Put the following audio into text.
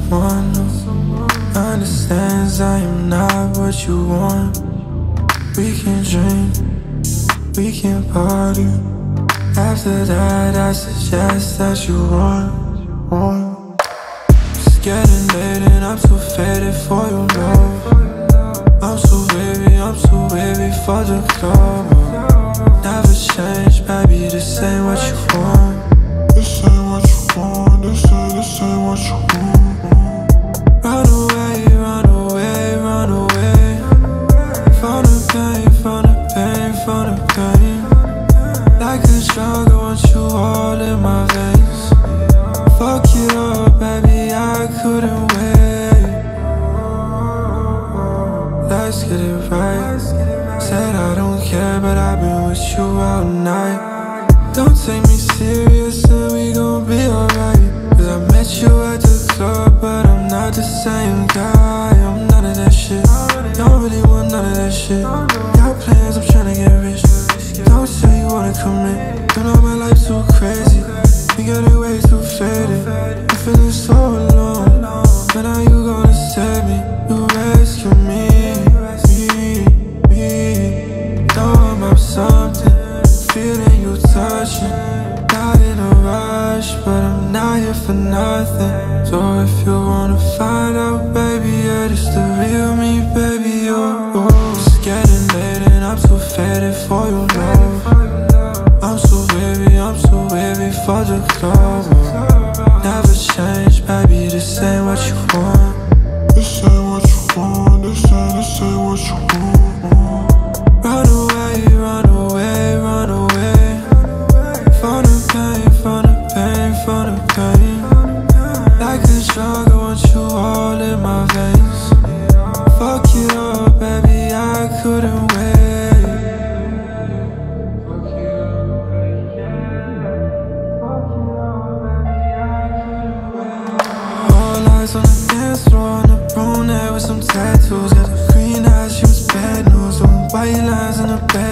someone who understands I am not what you want. We can drink, we can party. After that I suggest that you run. It's getting late and I'm too faded for your love. I'm too wavy for the club. Never change, baby, this ain't what you want. This ain't what you want, this ain't what you want. Run away, run away, run away. From the pain, from the pain, from the pain. Like a drug, I want you all in my veins. Fuck it up, baby, I couldn't wait. Let's get it right. Said I don't care, but I've been with you all night. Don't take me serious and we gon' be alright. Cause I met you at the club, but I'm not the same guy. I'm none of that shit. Don't really want none of that shit. Got plans, I'm tryna get rich. Don't say you wanna commit. You know my life's too crazy. We got it way too faded. I'm feeling so alone. When are you gonna save me? You rescue me. Know I'm up something. Feeling you touching. Not in a rush, but I'm not here for nothing. So if you wanna find out, baby, yeah, this the real me, baby, oh. It's getting late and I'm too faded for your love. I'm too wavy for the club. Never change, baby, this ain't what you want. This ain't what you want, this ain't what you want. Run away, run away, run away. From the pain, from the pain, from the pain. Like a drug, I want you all in my veins. Fuck it up, baby, I couldn't wait. All eyes on the dance floor, on the brunette with some tattoos. Got the green eyes, she was bad news. Doing white lines in the bed.